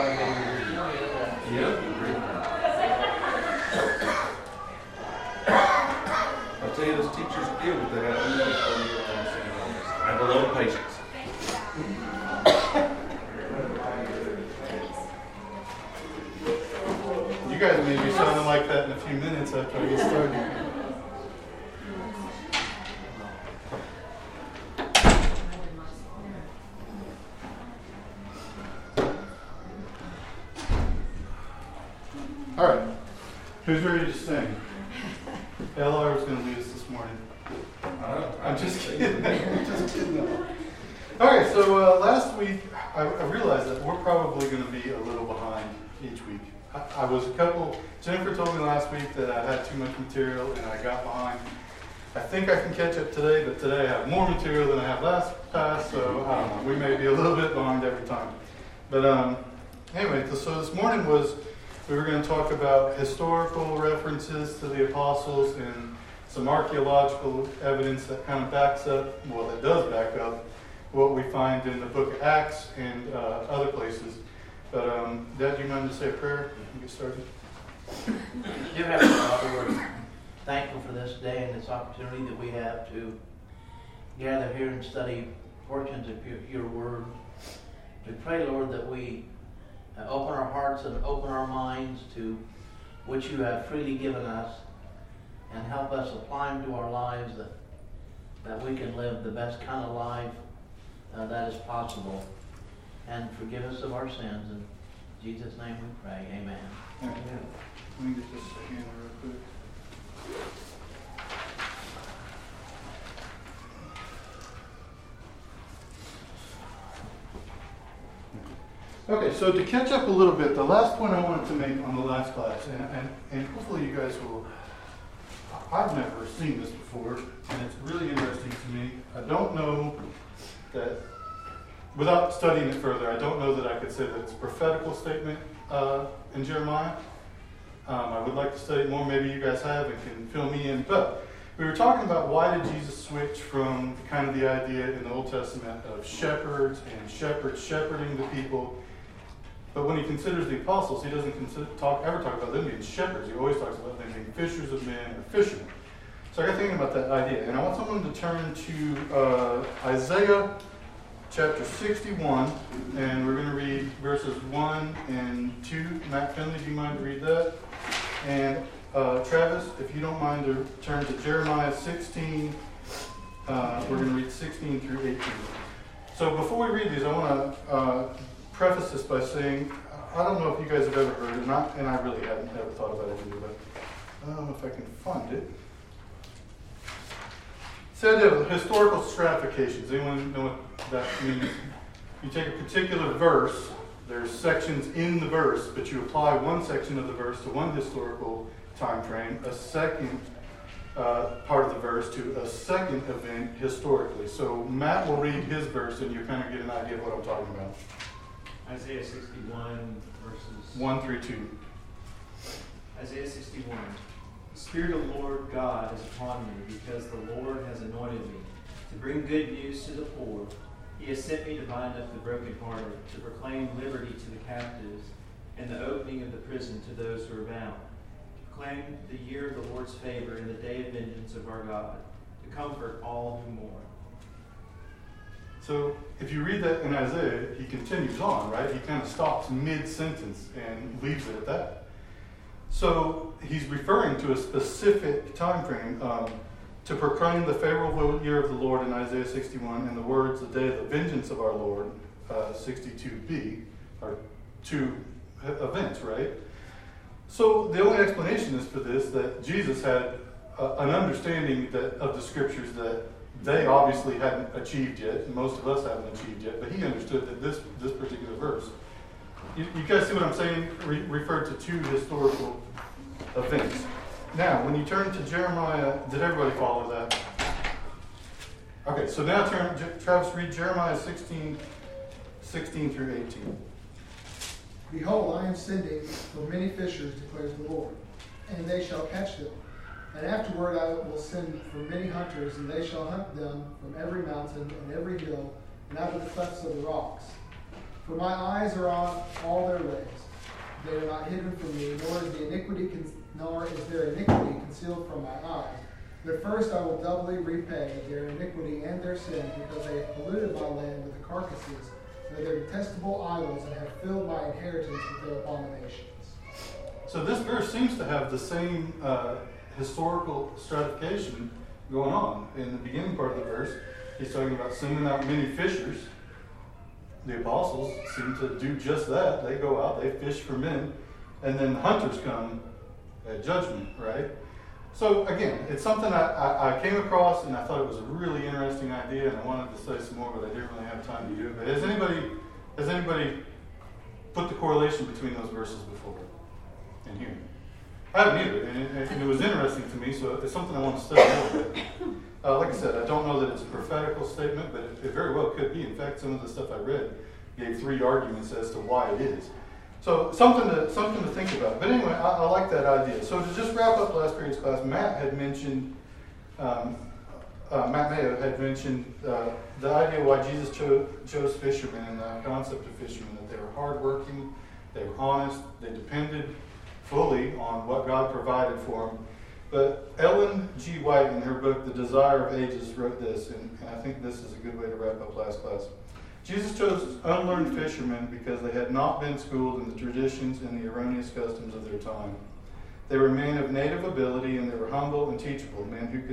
I'll tell you, those teachers deal with that. I have a lot of patience. You guys may be sounding like that in a few minutes after I get started. All right, who's ready to sing? LR was going to lead us this morning. I'm just kidding. I'm just kidding. Okay, so last week I realized that we're probably going to be a little behind each week. Jennifer told me last week that I had too much material and I got behind. I think I can catch up today, but today I have more material than I had last class, so I don't know. We may be a little bit behind every time. But anyway, so this morning we were going to talk about historical references to the apostles and some archaeological evidence that kind of backs up, that does back up what we find in the book of Acts and other places. But Dad, do you mind to say a prayer? We can get started. Dear Heavenly Father, we're thankful for this day and this opportunity that we have to gather here and study portions of your word. We pray, Lord, that we open our hearts and open our minds to what you have freely given us and help us apply them to our lives that we can live the best kind of life that is possible. And forgive us of our sins. In Jesus' name we pray. Amen. Let me get this hand real quick. Okay, so to catch up a little bit, the last point I wanted to make on the last class, and hopefully you guys will, I've never seen this before, and it's really interesting to me. I don't know that, without studying it further, I don't know that I could say that it's a prophetical statement in Jeremiah. I would like to study it more. Maybe you guys have and can fill me in. But we were talking about why did Jesus switch from kind of the idea in the Old Testament of shepherds and shepherds shepherding the people. But when he considers the apostles, he doesn't ever talk about them being shepherds. He always talks about them being fishers of men or fishermen. So I got thinking about that idea. And I want someone to turn to Isaiah chapter 61, and we're going to read verses 1 and 2. Matt Finley, do you mind to read that? And Travis, if you don't mind to turn to Jeremiah 16, we're going to read 16 through 18. So before we read these, I want to preface this by saying, I don't know if you guys have ever heard, and I really haven't ever thought about it either, but I don't know if I can find it. It's the idea of historical stratifications. Anyone know what that means? You take a particular verse, there's sections in the verse, but you apply one section of the verse to one historical time frame, a second part of the verse to a second event historically. So Matt will read his verse, and you kind of get an idea of what I'm talking about. Isaiah 61, verses 1 through 2. Isaiah 61. The Spirit of the Lord God is upon me, because the Lord has anointed me to bring good news to the poor. He has sent me to bind up the brokenhearted, to proclaim liberty to the captives, and the opening of the prison to those who are bound, to proclaim the year of the Lord's favor and the day of vengeance of our God, to comfort all who mourn. So if you read that in Isaiah, he continues on, right? He kind of stops mid-sentence and leaves it at that. So he's referring to a specific time frame to proclaim the favorable year of the Lord in Isaiah 61, and the words, the day of the vengeance of our Lord, 62b, are two events, right? So the only explanation is for this, that Jesus had an understanding of the scriptures that they obviously hadn't achieved yet, and most of us haven't achieved yet, but he understood that this particular verse, you guys see what I'm saying, referred to two historical events. Now, when you turn to Jeremiah, did everybody follow that? Okay, so now Travis, read Jeremiah 16 through 18. Behold, I am sending for many fishers, declares the Lord, and they shall catch them. And afterward I will send for many hunters, and they shall hunt them from every mountain and every hill, and out of the clefts of the rocks. For my eyes are on all their ways. They are not hidden from me, nor is their iniquity concealed from my eyes. But first I will doubly repay their iniquity and their sin, because they have polluted my land with the carcasses of their detestable idols, and have filled my inheritance with their abominations. So this verse seems to have the same historical stratification going on. In the beginning part of the verse, he's talking about sending out many fishers. The apostles seem to do just that. They go out, they fish for men, and then the hunters come at judgment, right? So again, it's something I came across, and I thought it was a really interesting idea, and I wanted to say some more, but I didn't really have time to do it. But has anybody put the correlation between those verses before in here? I haven't either, and it was interesting to me, so it's something I want to study a little bit. Like I said, I don't know that it's a prophetical statement, but it very well could be. In fact, some of the stuff I read gave 3 arguments as to why it is. So something to think about. But anyway, I like that idea. So to just wrap up last period's class, Matt had mentioned, Matt Mayo had mentioned the idea why Jesus chose fishermen and the concept of fishermen, that they were hardworking, they were honest, they depended fully on what God provided for them. But Ellen G. White, in her book, The Desire of Ages, wrote this, and I think this is a good way to wrap up last class. Jesus chose unlearned fishermen because they had not been schooled in the traditions and the erroneous customs of their time. They were men of native ability, and they were humble and teachable, men who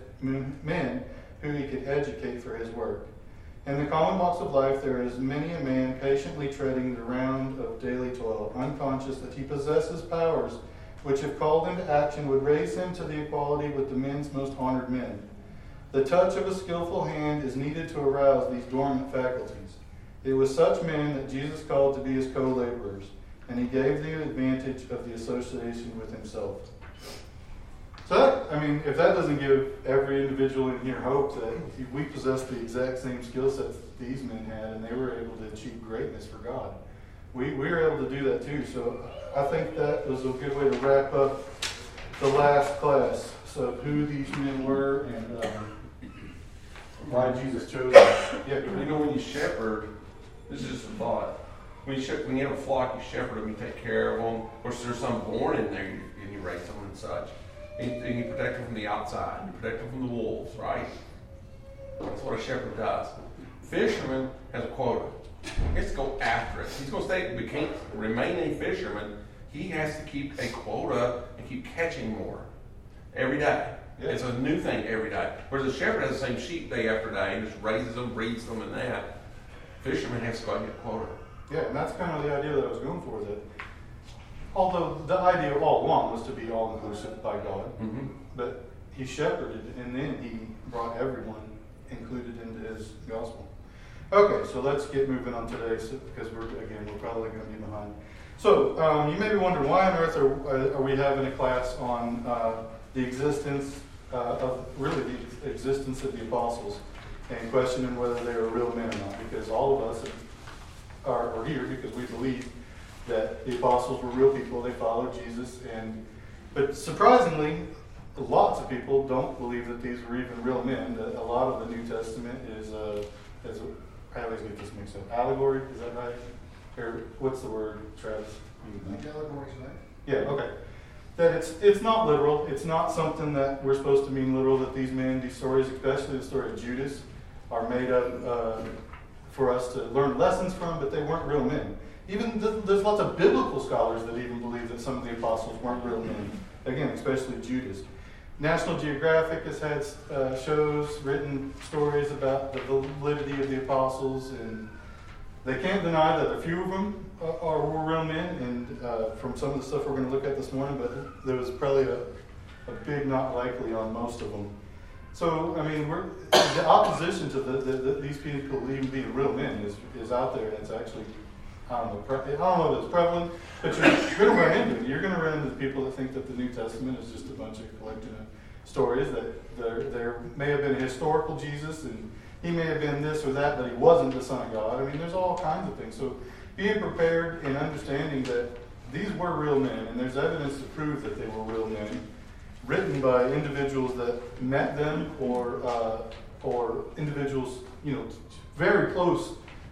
he could educate for his work. In the common walks of life, there is many a man patiently treading the round of daily toil, unconscious that he possesses powers which, if called into action, would raise him to the equality with the men's most honored men. The touch of a skillful hand is needed to arouse these dormant faculties. It was such men that Jesus called to be his co-laborers, and he gave the advantage of the association with himself. So that, if that doesn't give every individual in here hope that we possess the exact same skill sets that these men had, and they were able to achieve greatness for God. We were able to do that too. So I think that was a good way to wrap up the last class. So who these men were and why Jesus chose them. Yeah, but when you shepherd, this is just a thought. When you have a flock, you shepherd them, you take care of them. Of course, there's some born in there, and you raise them and such. And you protect them from the outside. You protect them from the wolves, right? That's what a shepherd does. Fisherman has a quota. He has to go after it. He's going to stay, remain a fisherman. He has to keep a quota and keep catching more every day. Yeah. It's a new thing every day. Whereas a shepherd has the same sheep day after day and just raises them, breeds them, and that. Fisherman has to go out and get a quota. Yeah, and that's kind of the idea that I was going for. That although the idea all along was to be all-inclusive by God, but he shepherded, and then he brought everyone included into his gospel. Okay, so let's get moving on today, because we're probably going to be behind. So you may be wondering, why on earth are we having a class on the existence of the existence of the apostles, and questioning whether they were real men or not? Because all of us are here because we believe that the apostles were real people. They followed Jesus, but surprisingly, lots of people don't believe that these were even real men. That a lot of the New Testament is I always get this mixed up. Allegory, is that right? Or what's the word, Travis? Allegories, right? Yeah, okay. That it's not literal. It's not something that we're supposed to mean literal, that these stories, especially the story of Judas, are made up for us to learn lessons from, but they weren't real men. Even there's lots of biblical scholars that even believe that some of the apostles weren't real men. Again, especially Judas. National Geographic has had shows, written stories about the validity of the apostles, and they can't deny that a few of them were real men, and from some of the stuff we're going to look at this morning, but there was probably a big not likely on most of them. So, the opposition to these people even being real men is out there, and it's actually, I don't know if it's prevalent, but you're going to run into it. You're going to run into people that think that the New Testament is just a bunch of collecting stories, that there may have been a historical Jesus, and he may have been this or that, but he wasn't the Son of God. There's all kinds of things. So being prepared and understanding that these were real men, and there's evidence to prove that they were real men, written by individuals that met them, or individuals, very close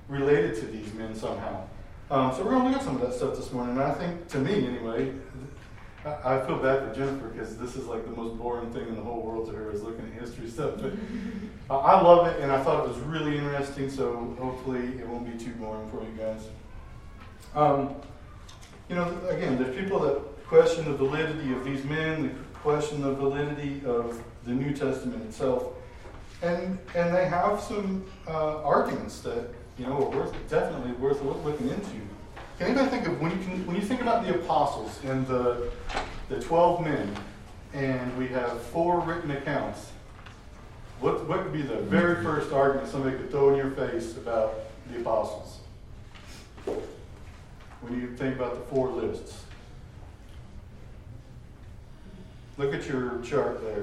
related to these men somehow. So we're going to look at some of that stuff this morning. And I think, to me anyway, I feel bad for Jennifer because this is like the most boring thing in the whole world to her is looking at history stuff. But I love it, and I thought it was really interesting, so hopefully it won't be too boring for you guys. Again, there's people that question the validity of these men, they question the validity of the New Testament itself, and they have some arguments that are definitely worth looking into. Can anybody think of when you think about the apostles and the 12 men, and we have 4 written accounts? What would be the very first argument somebody could throw in your face about the apostles? When you think about the 4 lists. Look at your chart there.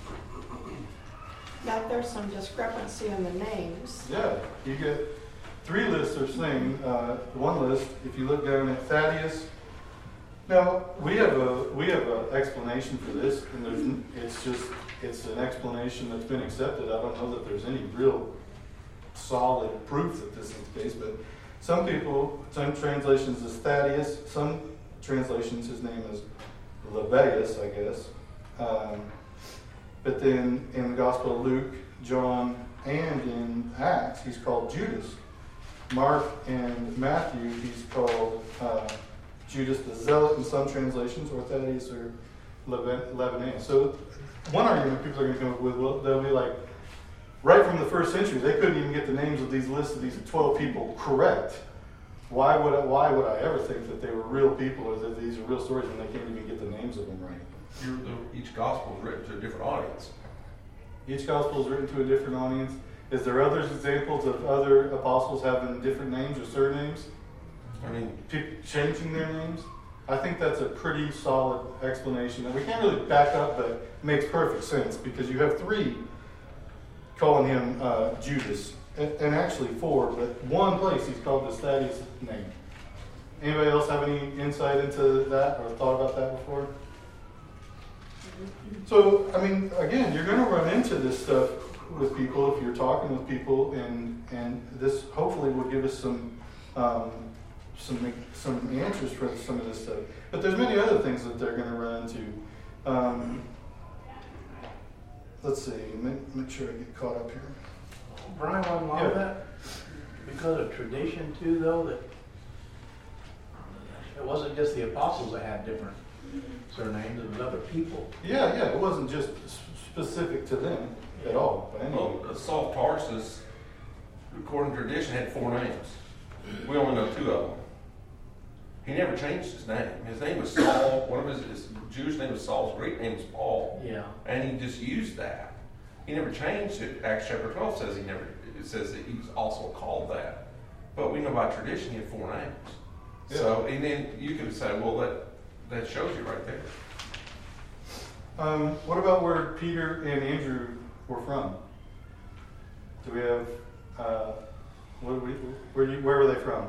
That there's some discrepancy in the names. Yeah, you get 3 lists are saying, one list, if you look down at Thaddeus. Now, we have an explanation for this, and it's an explanation that's been accepted. I don't know that there's any real solid proof that this is the case, but some translations is Thaddeus, some translations his name is Lebbaeus, I guess. But then in the Gospel of Luke, John, and in Acts, he's called Judas. Mark and Matthew, he's called Judas the Zealot in some translations, or Thaddeus or Lebanon. So one argument people are going to come up with, well, they'll be like, right from the first century, they couldn't even get the names of these lists of these 12 people correct. Why would I ever think that they were real people or that these are real stories when they can't even get the names of them right? Each gospel is written to a different audience. Each gospel is written to a different audience. Is there other examples of other apostles having different names or surnames? I mean, changing their names? I think that's a pretty solid explanation. And we can't really back up, but it makes perfect sense because you have 3 calling him Judas, and actually 4, but one place he's called the Thaddeus name. Anybody else have any insight into that or thought about that before? So, I mean, again, you're going to run into this stuff with people if you're talking with people, and this hopefully will give us some answers for some of this stuff. But there's many other things that they're going to run into. Let's see, make sure I get caught up here. Brian, on all of that, because of tradition too, though, that it wasn't just the apostles that had different surnames, it was other people. Yeah, it wasn't just specific to them at all. But anyway. well, Saul of Tarsus, according to tradition, had 4 names. We only know 2 of them. He never changed his name. His name was Saul. One of his Jewish name was Saul. His Greek name was Paul. Yeah. And he just used that. He never changed it. Acts chapter 12 says it says that he's also called that. But we know by tradition he had 4 names. Yeah. So, and then you could say, well, that shows you right there. What about where Peter and Andrew were from? Do we have, where were they from?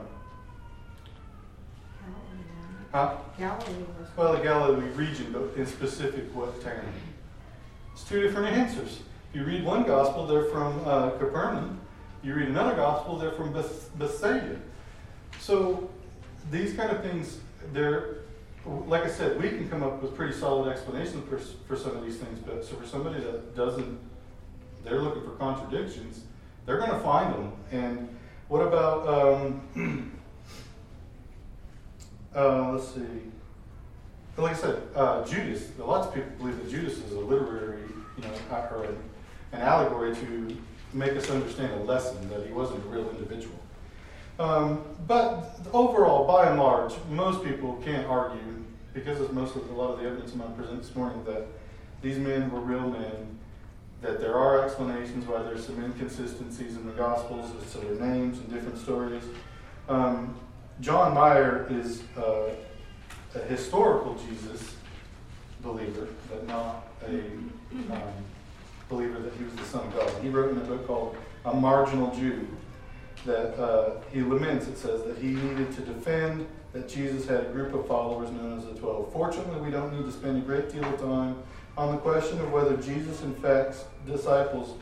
Huh? Galilee was. Well, the Galilee region, but in specific, what town? It's 2 different answers. You read one gospel, they're from Capernaum. You read another gospel, they're from Bethsaida. So these kind of things, they're, like I said, we can come up with pretty solid explanations for some of these things, but so for somebody that doesn't, they're looking for contradictions, they're going to find them. And what about, let's see, like I said, Judas, lots of people believe that Judas is a literary, or an allegory to make us understand a lesson, that he wasn't a real individual. But overall, by and large, most people can't argue, because of a lot of the evidence I'm going to present this morning, that these men were real men, that there are explanations why there's some inconsistencies in the Gospels as to their names and different stories. John Meyer is a historical Jesus believer, but not a believer that he was the Son of God. He wrote in a book called A Marginal Jew that he laments, it says, that he needed to defend that Jesus had a group of followers known as the 12. Fortunately, we don't need to spend a great deal of time on the question of whether Jesus infects disciples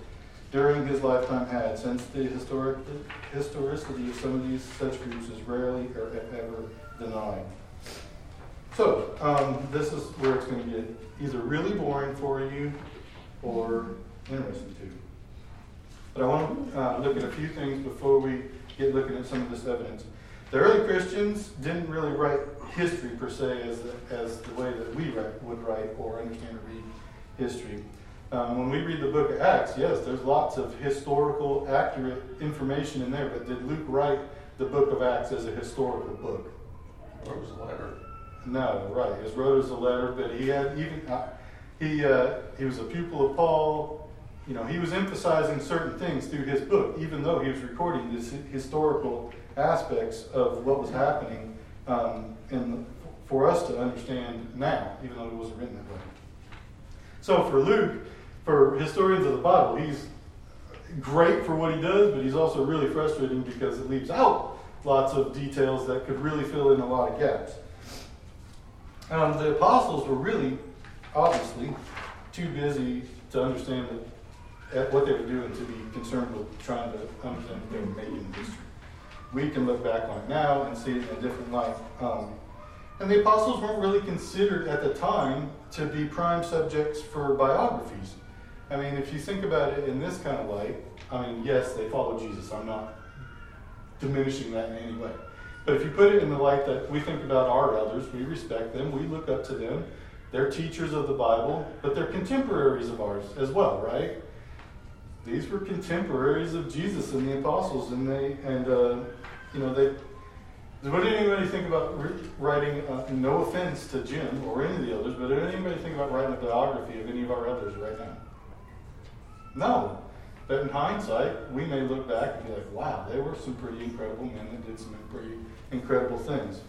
during his lifetime had, since the historicity of some of these such groups is rarely or ever denied. So, this is where it's going to get either really boring for you or interesting to you. But I want to look at a few things before we get looking at some of this evidence. The early Christians didn't really write history per se as the way that we would write or understand or read history. When we read the book of Acts, yes, there's lots of historical, accurate information in there, but did Luke write the book of Acts as a historical book? Or it was a letter. No, right. It was wrote as a letter, but he had even he was a pupil of Paul. You know, he was emphasizing certain things through his book, even though he was recording these historical aspects of what was happening, and for us to understand now, even though it wasn't written that way. So for Luke, for historians of the Bible, he's great for what he does, but he's also really frustrating because it leaves out lots of details that could really fill in a lot of gaps. The apostles were really, obviously, too busy to understand what they were doing to be concerned with trying to understand what they were making in history. We can look back on it now and see it in a different light. And the apostles weren't really considered at the time to be prime subjects for biographies. I mean, if you think about it in this kind of light, I mean, yes, they followed Jesus. I'm not diminishing that in any way. But if you put it in the light that we think about our elders, we respect them, we look up to them. They're teachers of the Bible, but they're contemporaries of ours as well, right? These were contemporaries of Jesus and the apostles, and what did anybody think about writing, no offense to Jim or any of the elders, but did anybody think about writing a biography of any of our elders right now? No. But in hindsight, we may look back and be like, wow, they were some pretty incredible men that did some pretty incredible things.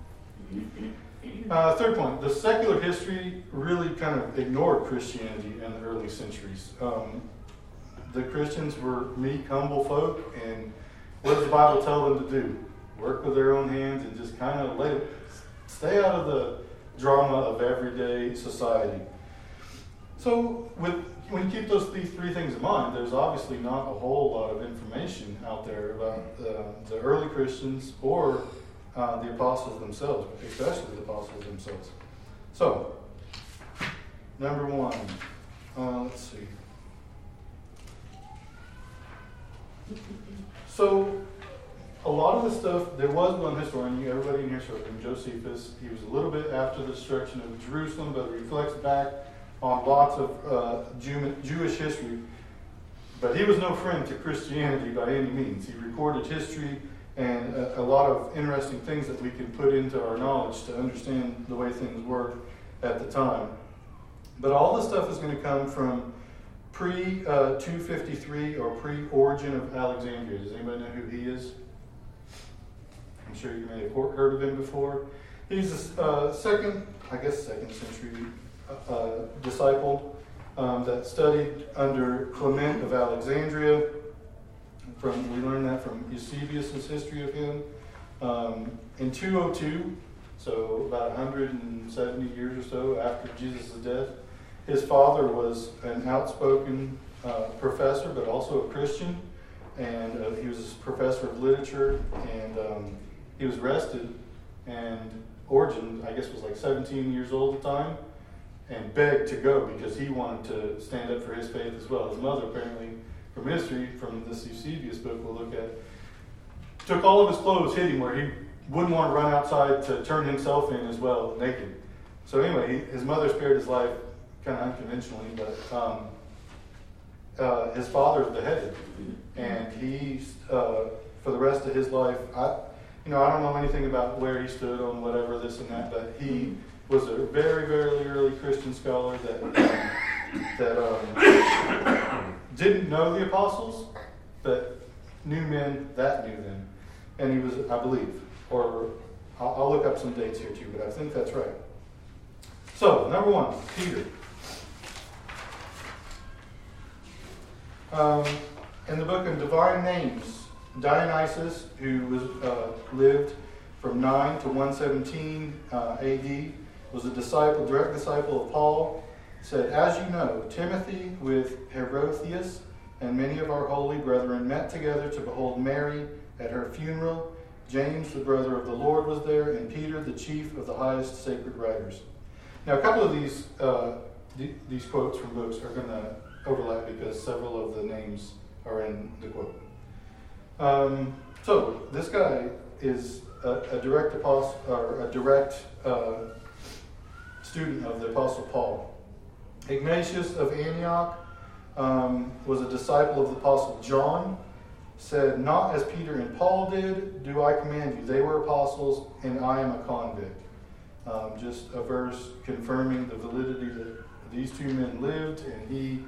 Third point, the secular history really kind of ignored Christianity in the early centuries. The Christians were meek, humble folk, and what does the Bible tell them to do? Work with their own hands and just kind of stay out of the drama of everyday society. So when you keep these three things in mind, there's obviously not a whole lot of information out there about the early Christians or the apostles themselves, especially the apostles themselves. So, number one, let's see. So, a lot of the stuff, there was one historian, everybody in here heard of him, Josephus. He was a little bit after the destruction of Jerusalem, but reflects back on lots of Jewish history. But he was no friend to Christianity by any means. He recorded history and a lot of interesting things that we can put into our knowledge to understand the way things were at the time. But all this stuff is going to come from pre-253 or pre-Origin of Alexandria. Does anybody know who he is? I'm sure you may have heard of him before. He's a second century disciple that studied under Clement of Alexandria. We learned that from Eusebius' history of him. In 202, so about 170 years or so after Jesus' death, his father was an outspoken professor, but also a Christian, and he was a professor of literature, and he was arrested, and Origen, I guess, was like 17 years old at the time, and begged to go because he wanted to stand up for his faith as well. His mother, apparently, from history, from this Eusebius book we'll look at, took all of his clothes, hid him where he wouldn't want to run outside to turn himself in as well, naked. So anyway, his mother spared his life kind of unconventionally, but his father was beheaded, and he, for the rest of his life, I don't know anything about where he stood on whatever this and that, but he was a very, very early Christian scholar that didn't know the apostles, but knew men that knew them. And he was, I believe, or I'll look up some dates here too, but I think that's right. So, number one, Peter. In the book of Divine Names, Dionysius, who lived from 9 to 117 AD, was a direct disciple of Paul, said, "As you know, Timothy with Herodias and many of our holy brethren met together to behold Mary at her funeral. James, the brother of the Lord, was there, and Peter, the chief of the highest sacred writers. Now, a couple of these quotes from books are going to overlap because several of the names are in the quote. So this guy is a direct apostle, or a direct student of the Apostle Paul. Ignatius of Antioch was a disciple of the Apostle John. Said, "Not as Peter and Paul did, do I command you. They were apostles, and I am a convict." Just a verse confirming the validity that these two men lived, and he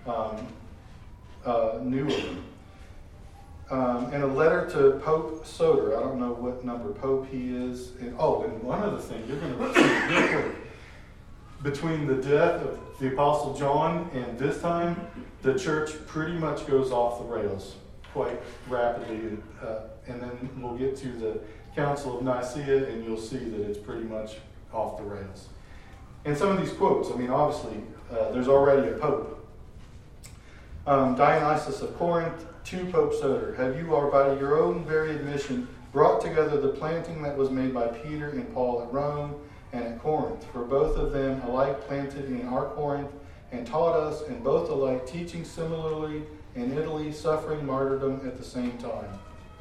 knew of them. In a letter to Pope Soter, I don't know what number Pope he is. And one other thing, you're going to see real quick. Between the death of the Apostle John and this time, the church pretty much goes off the rails quite rapidly. And then we'll get to the Council of Nicaea, and you'll see that it's pretty much off the rails. And some of these quotes, obviously, there's already a pope. Dionysius of Corinth, to Pope Soter, "Have you, or by your own very admission, brought together the planting that was made by Peter and Paul at Rome and at Corinth? For both of them alike planted in our Corinth and taught us, and both alike teaching similarly in Italy, suffering martyrdom at the same time."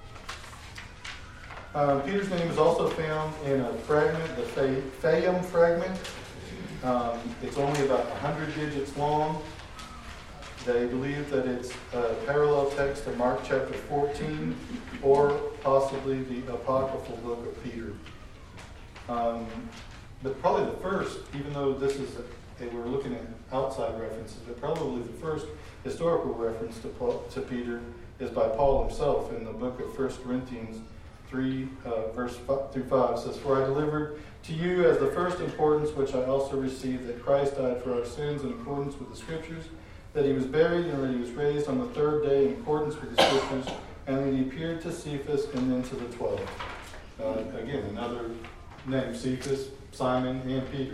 Peter's name is also found in a fragment, the Phaeum fragment. It's only about 100 digits long. They believe that it's a parallel text to Mark chapter 14, or possibly the apocryphal book of Peter. But probably the first, even though this is, we're looking at outside references, but probably the first historical reference to Peter is by Paul himself in the book of 1 Corinthians 3, verse 5 through 5. It says, "For I delivered to you as the first importance, which I also received, that Christ died for our sins in accordance with the Scriptures, that he was buried, and that he was raised on the third day in accordance with the Scriptures, and that he appeared to Cephas and then to the 12. Again, another name, Cephas, Simon, and Peter.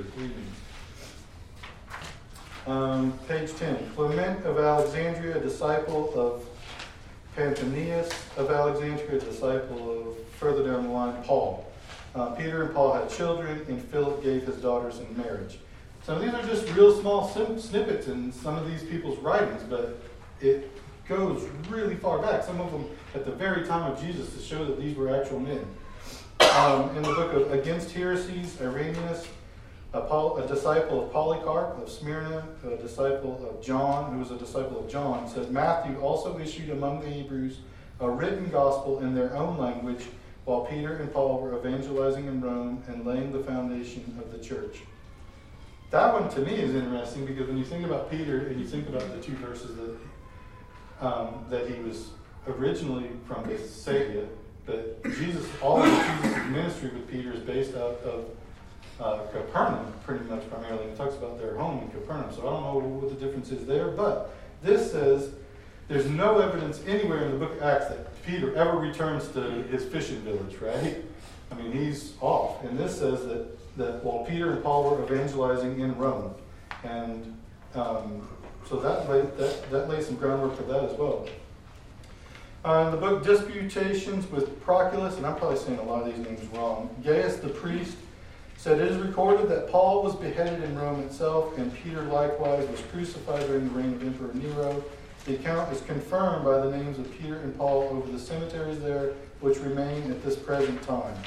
Page 10. Clement of Alexandria, a disciple of Pantaenus of Alexandria, a disciple of, further down the line, Paul. Peter and Paul had children, and Philip gave his daughters in marriage. So these are just real small snippets in some of these people's writings, but it goes really far back. Some of them at the very time of Jesus to show that these were actual men. In the book of Against Heresies, Irenaeus, a disciple of Polycarp of Smyrna, a disciple of John, who was a disciple of John, said, "Matthew also issued among the Hebrews a written gospel in their own language, while Peter and Paul were evangelizing in Rome and laying the foundation of the church." That one to me is interesting because when you think about Peter and you think about the two verses that he was originally from Bethsaida, but all of Jesus' ministry with Peter is based out of Capernaum, pretty much primarily. It talks about their home in Capernaum, so I don't know what the difference is there, but this says there's no evidence anywhere in the book of Acts that Peter ever returns to his fishing village, right? He's off, and this says that while Peter and Paul were evangelizing in Rome, and so that lays some groundwork for that as well. In the book Disputations with Proculus, and I'm probably saying a lot of these names wrong, Gaius the priest said, "It is recorded that Paul was beheaded in Rome itself, and Peter likewise was crucified during the reign of Emperor Nero. The account is confirmed by the names of Peter and Paul over the cemeteries there, which remain at this present time."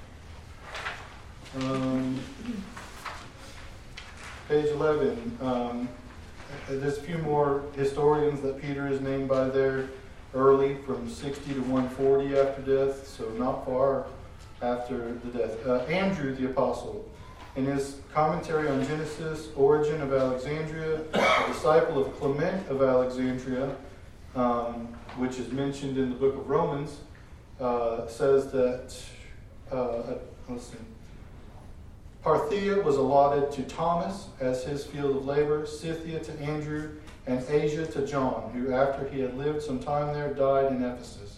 Page 11. There's a few more historians that Peter is named by there early, from 60 to 140 after death, so not far after the death. Andrew the Apostle, in his commentary on Genesis, Origen of Alexandria, a disciple of Clement of Alexandria, which is mentioned in the book of Romans, says that, Parthia was allotted to Thomas as his field of labor, Scythia to Andrew, and Asia to John, who after he had lived some time there died in Ephesus.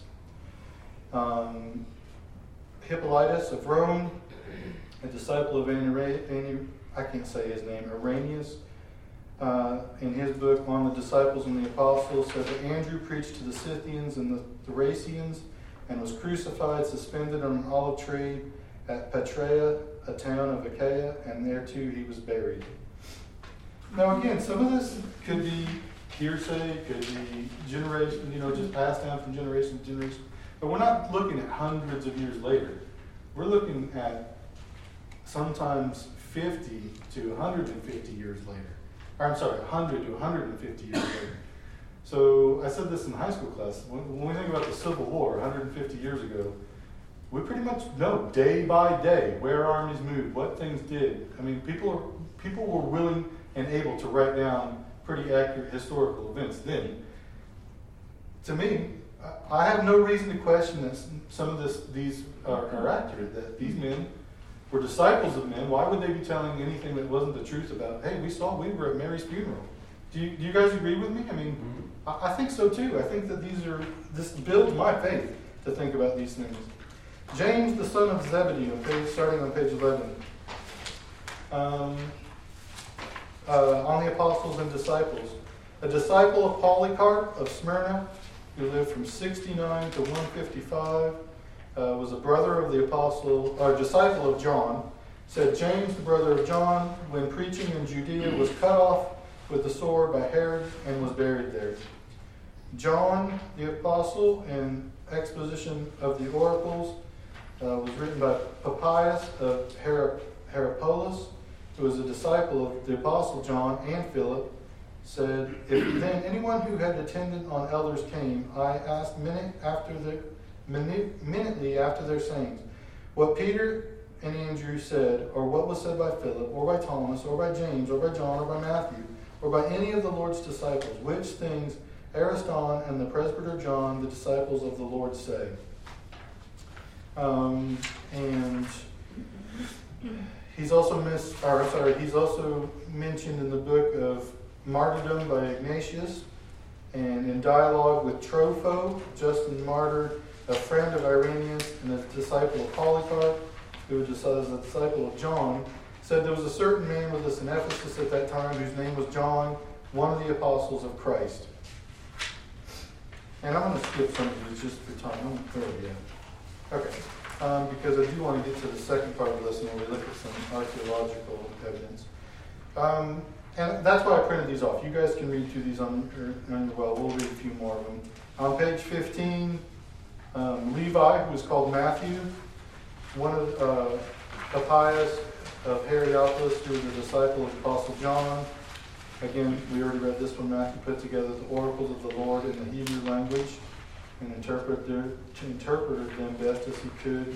Hippolytus of Rome, a disciple of I can't say his name, Irenaeus, in his book on the disciples and the apostles, said that Andrew preached to the Scythians and the Thracians and was crucified, suspended on an olive tree at Petrea, a town of Achaia, and there too he was buried. Now again, some of this could be hearsay, could be generation, just passed down from generation to generation. But we're not looking at hundreds of years later. We're looking at sometimes 50 to 150 years later. Or I'm sorry, 100 to 150 years later. So I said this in high school class. When we think about the Civil War 150 years ago, we pretty much know day by day where armies moved, what things did. I mean, people were willing and able to write down pretty accurate historical events then. To me, I have no reason to question that some of these are accurate, that these men were disciples of men. Why would they be telling anything that wasn't the truth about, hey, we were at Mary's funeral? Do you guys agree with me? I mean, I think so too. I think that this builds my faith to think about these things. James, the son of Zebedee, starting on page 11. On the apostles and disciples. A disciple of Polycarp of Smyrna, who lived from 69 to 155, was a brother of the apostle, or disciple of John, said James, the brother of John, when preaching in Judea, was cut off with the sword by Herod and was buried there. John, the apostle, in exposition of the oracles, was written by Papias of Hierapolis, who was a disciple of the apostle John and Philip, said, if then anyone who had attended on elders came, I asked minutely after their sayings, what Peter and Andrew said, or what was said by Philip, or by Thomas, or by James, or by John, or by Matthew, or by any of the Lord's disciples, which things Ariston and the presbyter John, the disciples of the Lord, say. And he's also mentioned in the book of Martyrdom by Ignatius, and in dialogue with Tropho, Justin Martyr, a friend of Irenaeus and a disciple of Polycarp, who was a disciple of John, said there was a certain man with us in Ephesus at that time whose name was John, one of the apostles of Christ. And I'm going to skip some of these just for time. I'm going to throw it in. Okay. Because I do want to get to the second part of the lesson where we look at some archaeological evidence. And that's why I printed these off. You guys can read through these on your well. We'll read a few more of them. On page 15, Levi, who was called Matthew, one of Papias of Hierapolis, who was a disciple of the Apostle John. Again, we already read this one. Matthew put together the oracles of the Lord in the Hebrew language and interpreted them best as he could.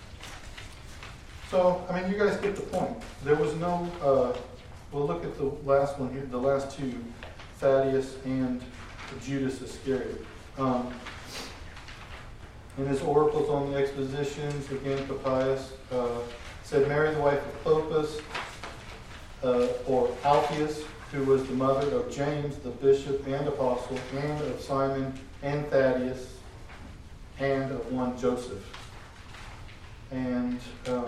So, I mean, you guys get the point. There was no, we'll look at the last one here, the last two, Thaddeus and Judas Iscariot. In his oracles on the expositions, again, Papias said Mary, the wife of Clopas, or Alphaeus, who was the mother of James, the bishop and apostle, and of Simon and Thaddeus, and of one Joseph. And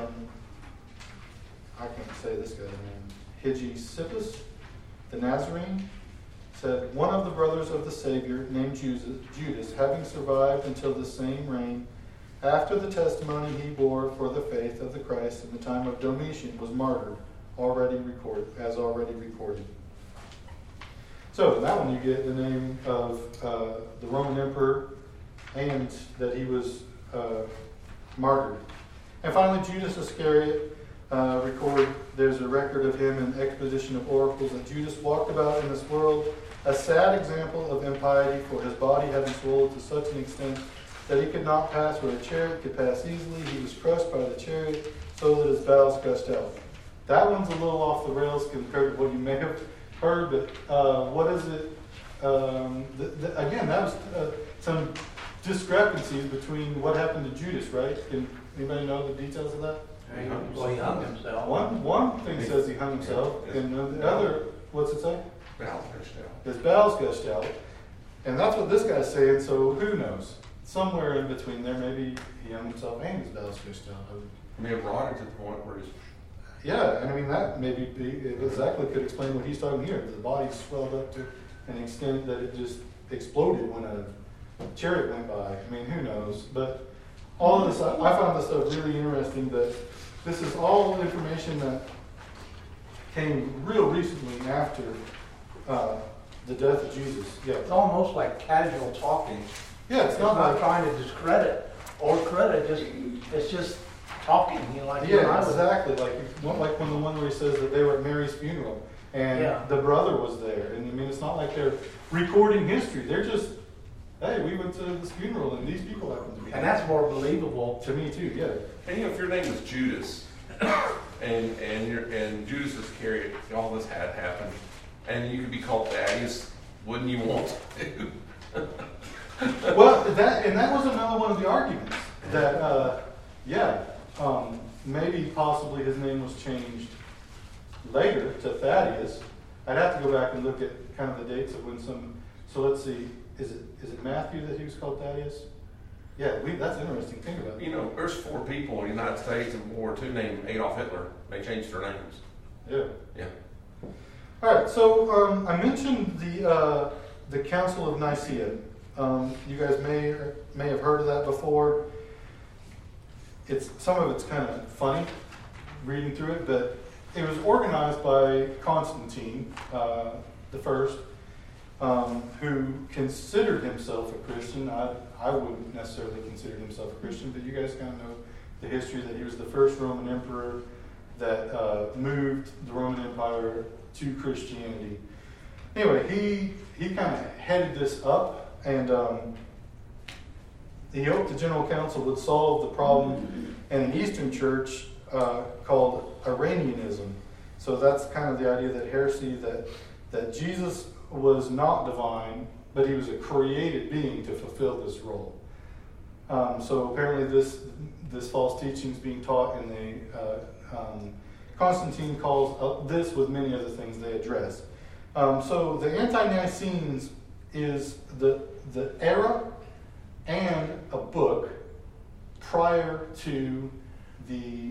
I can't say this guy's name. Hegesippus, the Nazarene, said, one of the brothers of the Savior, named Judas, having survived until the same reign, after the testimony he bore for the faith of the Christ in the time of Domitian, was martyred, already recorded. So in that one you get the name of the Roman emperor and that he was martyred. And finally, Judas Iscariot, there's a record of him in Exposition of Oracles, that Judas walked about in this world a sad example of impiety, for his body having swollen to such an extent that he could not pass where a chariot could pass easily. He was crushed by the chariot so that his bowels gushed out. That one's a little off the rails compared to what you may have heard, but what is it? Again, that was some discrepancies between what happened to Judas, right? Can anybody know the details of that? Well, he hung himself. One thing says he hung himself, and the other, what's it say? Bowels gushed out. His bowels gushed out. And that's what this guy's saying, so who knows? Somewhere in between there, maybe he hung himself and his bowels gushed out. I mean, it rotted to the point where yeah, and I mean, that maybe exactly could explain what he's talking here. The body swelled up to an extent that it just exploded when a chariot went by. I mean, who knows? But all of this, I found this stuff really interesting, that this is all information that came real recently after the death of Jesus. Yeah. It's almost like casual talking. Yeah, It's not trying to discredit or credit, it's just talking, like you and I Yeah, was. exactly. Like when the one where he says that they were at Mary's funeral and Yeah. the brother was there. And I mean, it's not like they're recording history. They're just, hey, we went to this funeral and these people happened to be And there. that's more believable. To me too, yeah. And if your name was Judas, and Judas Iscariot, all this had happened, and you could be called Thaddeus, wouldn't you want to? Well, that was another one of the arguments that, maybe possibly his name was changed later to Thaddeus. I'd have to go back and look at kind of the dates of when some. So let's see, is it Matthew that he was called Thaddeus? Yeah, that's interesting. Think about it. You know, there's 4 people in the United States in World War II named Adolf Hitler. They changed their names. Yeah. Yeah. All right. So I mentioned the Council of Nicaea. You guys may have heard of that before. Some of it's kind of funny reading through it, but it was organized by Constantine the First, who considered himself a Christian. I wouldn't necessarily consider himself a Christian, but you guys kind of know the history that he was the first Roman emperor that moved the Roman Empire to Christianity. Anyway, he kind of headed this up, and he hoped the General Council would solve the problem in an Eastern church called Arianism. So that's kind of the idea that heresy that Jesus was not divine, but he was a created being to fulfill this role. So apparently this false teaching is being taught, and Constantine calls this with many other things they address. So the Ante-Nicenes is the era and a book prior to the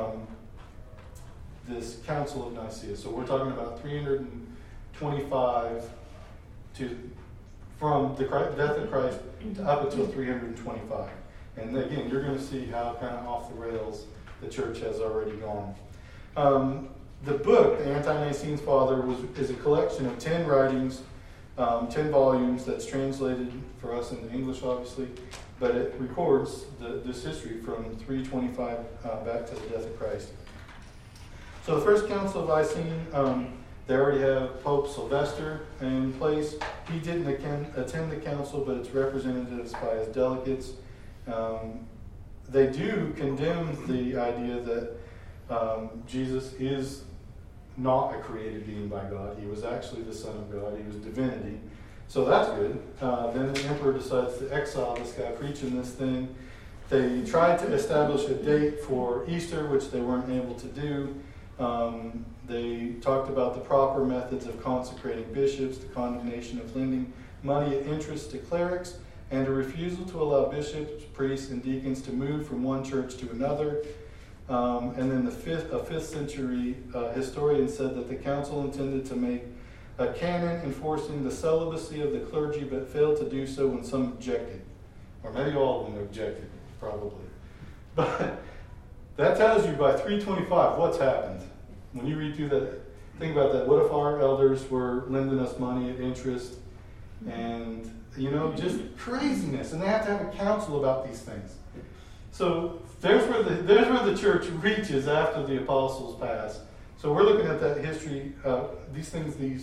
this Council of Nicaea. So we're talking about 325 from the death of Christ up until 325. And again, you're going to see how kind of off the rails the church has already gone. The book, the Ante-Nicenes Father, is a collection of 10 writings, 10 volumes that's translated for us into English, obviously, but it records this history from 325 back to the death of Christ. So the First Council of Nicene, they already have Pope Sylvester in place. He didn't attend the council, but it's represented by his delegates. They do condemn the idea that Jesus is not a created being by God. He was actually the Son of God. He was divinity. So that's good. Then the emperor decides to exile this guy preaching this thing. They tried to establish a date for Easter, which they weren't able to do. They talked about the proper methods of consecrating bishops, the condemnation of lending money at interest to clerics, and a refusal to allow bishops, priests, and deacons to move from one church to another. And then a 5th century historian said that the council intended to make a canon enforcing the celibacy of the clergy, but failed to do so when some objected. Or maybe all of them objected, probably. But that tells you by 325 what's happened. When you read through that, think about that. What if our elders were lending us money at interest? And, just craziness. And they have to have a council about these things. So there's where the church reaches after the apostles pass. So we're looking at that history. These things we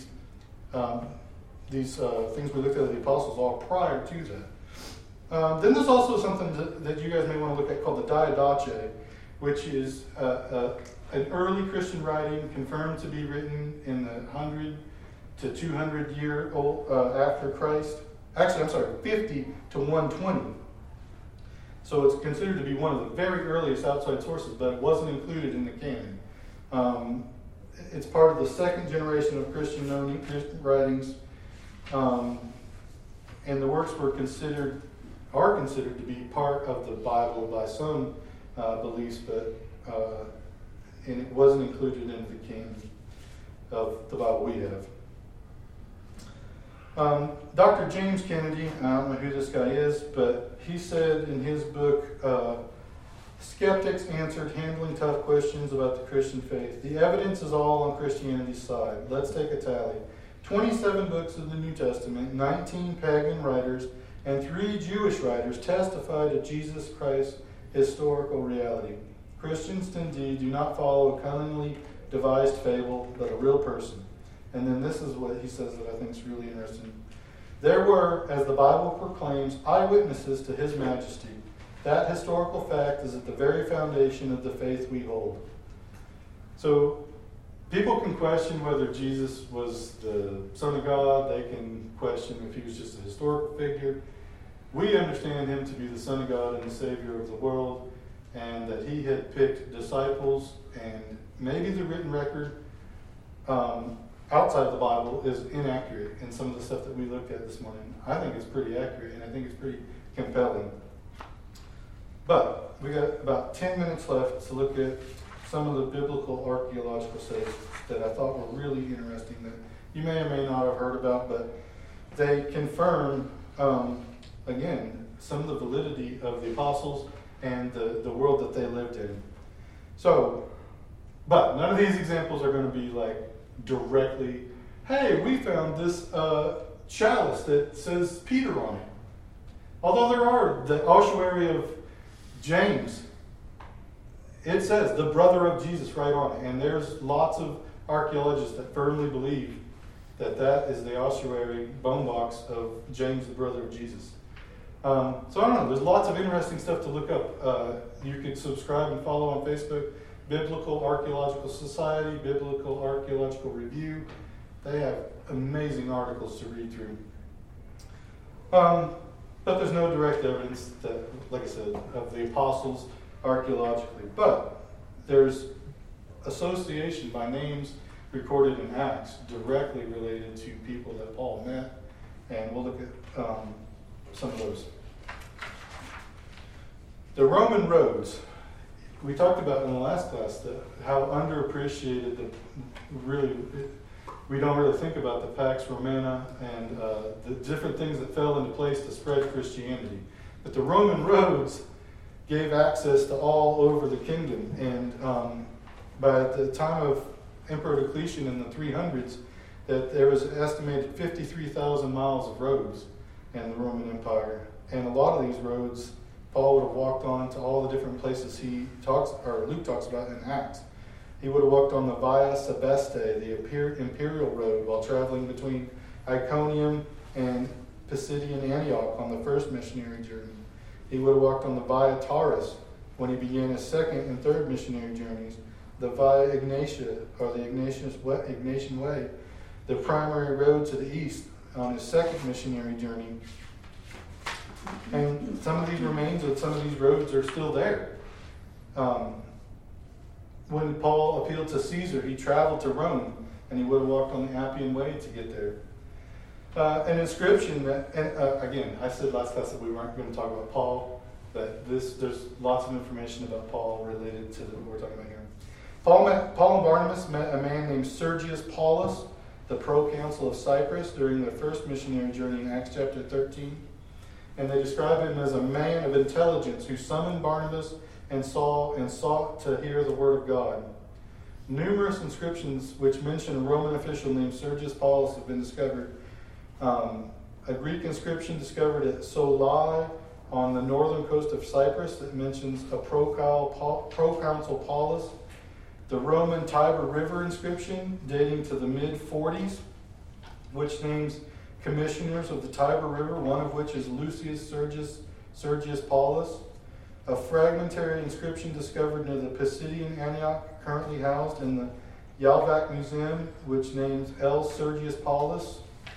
looked at the apostles all prior to that. Then there's also something that you guys may want to look at called the Diadache, which is an early Christian writing confirmed to be written in the 100 to 200 year old after Christ. Actually, I'm sorry, 50 to 120. So it's considered to be one of the very earliest outside sources, but it wasn't included in the canon. It's part of the second generation of Christian writings, and the works are considered to be part of the Bible by some beliefs, but and it wasn't included in the canon of the Bible we have. Dr. James Kennedy, I don't know who this guy is, but he said in his book, Skeptics Answered Handling Tough Questions About the Christian Faith, the evidence is all on Christianity's side. Let's take a tally. 27 books of the New Testament, 19 pagan writers, and 3 Jewish writers testify to Jesus Christ's historical reality. Christians indeed do not follow a cunningly devised fable, but a real person. And then this is what he says that I think is really interesting. There were, as the Bible proclaims, eyewitnesses to his majesty. That historical fact is at the very foundation of the faith we hold. So, people can question whether Jesus was the Son of God. They can question if he was just a historical figure. We understand him to be the Son of God and the Savior of the world, and that he had picked disciples, and maybe the written record outside the Bible is inaccurate in some of the stuff that we looked at this morning. I think it's pretty accurate, and I think it's pretty compelling. But we got about 10 minutes left to look at some of the biblical archaeological sites that I thought were really interesting that you may or may not have heard about, but they confirm, again, some of the validity of the apostles and the world that they lived in. So, but none of these examples are going to be like directly, hey, we found this chalice that says Peter on it. Although there are the ossuary of James, it says the brother of Jesus right on it. And there's lots of archaeologists that firmly believe that that is the ossuary bone box of James, the brother of Jesus. So I don't know, there's lots of interesting stuff to look up. You could subscribe and follow on Facebook, Biblical Archaeological Society, Biblical Archaeological Review. They have amazing articles to read through. But there's no direct evidence that, like I said, of the apostles archaeologically. But there's association by names recorded in Acts directly related to people that Paul met. And we'll look at some of those. The Roman roads. We talked about in the last class how underappreciated we don't really think about the Pax Romana and the different things that fell into place to spread Christianity. But the Roman roads gave access to all over the kingdom. And by the time of Emperor Diocletian in the 300s, that there was an estimated 53,000 miles of roads in the Roman Empire. And a lot of these roads Paul would have walked on to all the different places Luke talks about in Acts. He would have walked on the Via Sebeste, the imperial road, while traveling between Iconium and Pisidian Antioch on the first missionary journey. He would have walked on the Via Taurus when he began his second and third missionary journeys, the Via Ignatia, or the Ignatian Way, the primary road to the east on his second missionary journey. And some of these remains of some of these roads are still there. When Paul appealed to Caesar, he traveled to Rome, and he would have walked on the Appian Way to get there. An inscription that, again, I said last class that we weren't going to talk about Paul, but there's lots of information about Paul related to what we're talking about here. Paul and Barnabas met a man named Sergius Paulus, the proconsul of Cyprus, during their first missionary journey in Acts chapter 13. And they describe him as a man of intelligence who summoned Barnabas and sought to hear the word of God. Numerous inscriptions which mention a Roman official named Sergius Paulus have been discovered. A Greek inscription discovered at Solai on the northern coast of Cyprus that mentions a proconsul Paulus. The Roman Tiber River inscription dating to the mid-40s, which names commissioners of the Tiber River, one of which is Lucius Sergius Paulus. A fragmentary inscription discovered near the Pisidian Antioch, currently housed in the Yalvac Museum, which names L. Sergius Paulus.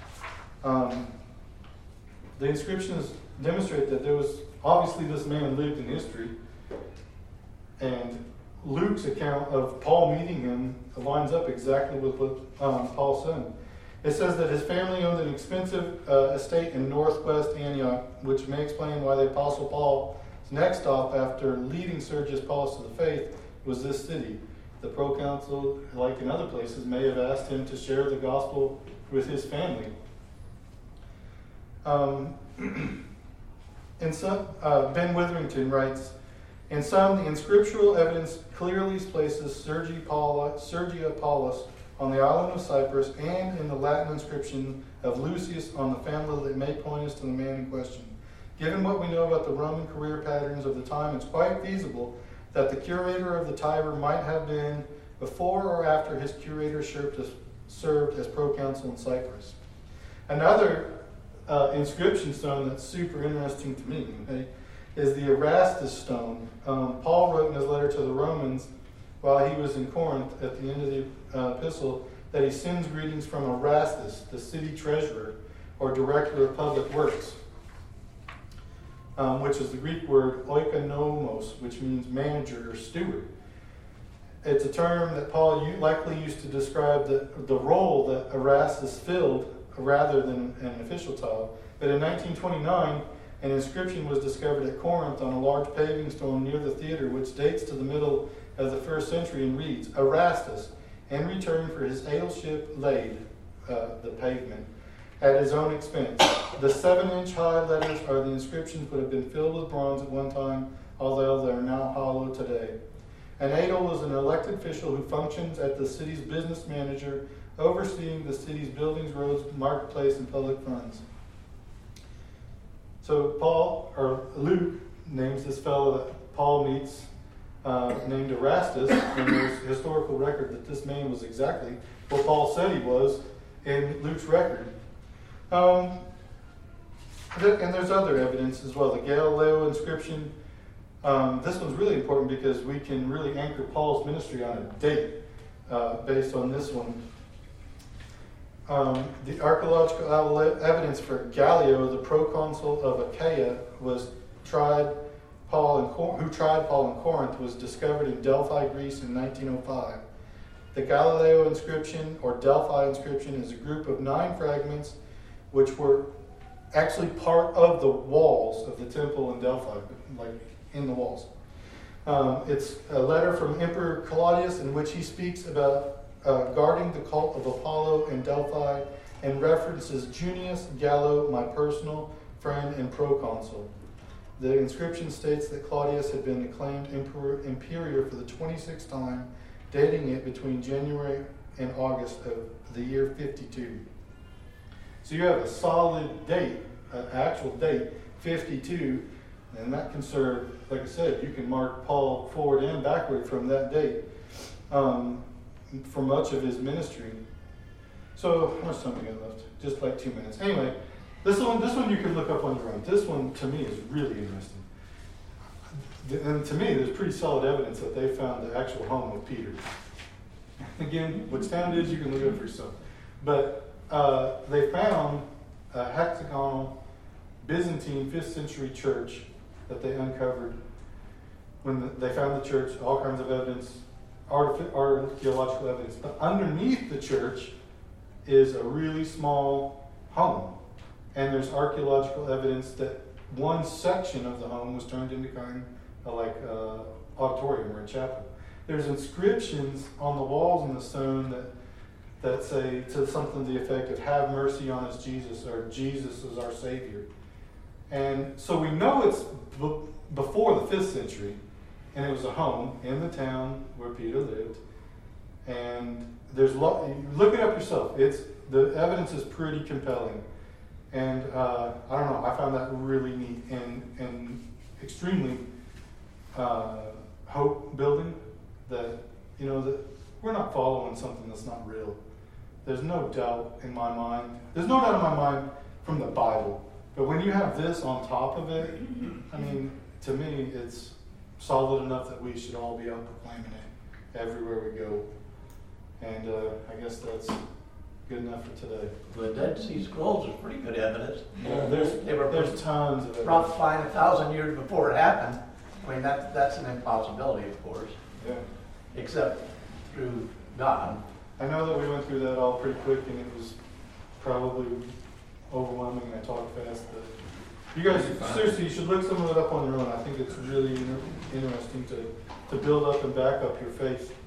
The inscriptions demonstrate that there was, obviously this man lived in history, and Luke's account of Paul meeting him lines up exactly with what Paul said. It says that his family owned an expensive estate in northwest Antioch, which may explain why the Apostle Paul's next stop after leading Sergius Paulus to the faith was this city. the proconsul, like in other places, may have asked him to share the gospel with his family. And some, Ben Witherington writes, in some, the inscriptural evidence clearly places Sergia Paulus on the island of Cyprus, and in the Latin inscription of Lucius on the family that may point us to the man in question. Given what we know about the Roman career patterns of the time, it's quite feasible that the curator of the Tiber might have been before or after his curator served as proconsul in Cyprus. Another inscription stone that's super interesting to me, okay, is the Erastus stone. Paul wrote in his letter to the Romans while he was in Corinth at the end of the epistle that he sends greetings from Erastus, the city treasurer or director of public works, which is the Greek word oikonomos, which means manager or steward. It's a term that Paul likely used to describe the role that Erastus filled rather than an official title. But in 1929, an inscription was discovered at Corinth on a large paving stone near the theater, which dates to the middle of the 1st century and reads, Erastus, in return for his aedileship laid, the pavement, at his own expense. The 7-inch high letters are the inscriptions would have been filled with bronze at one time, although they are now hollow today. An aedile is an elected official who functions as the city's business manager, overseeing the city's buildings, roads, marketplace, and public funds. So Luke names this fellow that Paul meets, named Erastus, and there's historical record that this man was exactly what Paul said he was in Luke's record. And there's other evidence as well. The Galileo inscription. This one's really important because we can really anchor Paul's ministry on a date based on this one. The archaeological evidence for Gallio, the proconsul of Achaia, who tried Paul in Corinth, was discovered in Delphi, Greece in 1905. The Galileo inscription, or Delphi inscription, is a group of 9 fragments which were actually part of the walls of the temple in Delphi, like in the walls. It's a letter from Emperor Claudius in which he speaks about guarding the cult of Apollo in Delphi and references Junius Gallo, my personal friend and proconsul. The inscription states that Claudius had been acclaimed imperior for the 26th time, dating it between January and August of the year 52. So you have a solid date, an actual date, 52, and that can serve, like I said, you can mark Paul forward and backward from that date for much of his ministry. So how much time do we got left? Just like 2 minutes. Anyway, this one you can look up on your own. This one to me is really interesting. And to me, there's pretty solid evidence that they found the actual home of Peter. Again, which town it is, you can look it up for yourself. But they found a hexagonal Byzantine 5th century church that they uncovered. When they found the church, all kinds of evidence, archaeological evidence. But underneath the church is a really small home. And there's archaeological evidence that one section of the home was turned into kind of like an auditorium or a chapel. There's inscriptions on the walls in the stone that say to something to the effect of "Have mercy on us, Jesus," or "Jesus is our Savior." And so we know it's before the 5th century, and it was a home in the town where Peter lived. And there's look it up yourself. The evidence is pretty compelling. And I don't know, I found that really neat and extremely hope building that, that we're not following something that's not real. There's no doubt in my mind. There's no doubt in my mind from the Bible. But when you have this on top of it, I mean, to me, it's solid enough that we should all be out proclaiming it everywhere we go. And I guess that's good enough for today. The Dead Sea Scrolls is pretty good evidence. Yeah, there's tons of evidence. Prophesying 1,000 years before it happened. I mean, that's an impossibility, of course. Yeah. Except through God. I know that we went through that all pretty quick, and it was probably overwhelming. I talked fast, but you guys, seriously, you should look some of it up on your own. I think it's really interesting to build up and back up your faith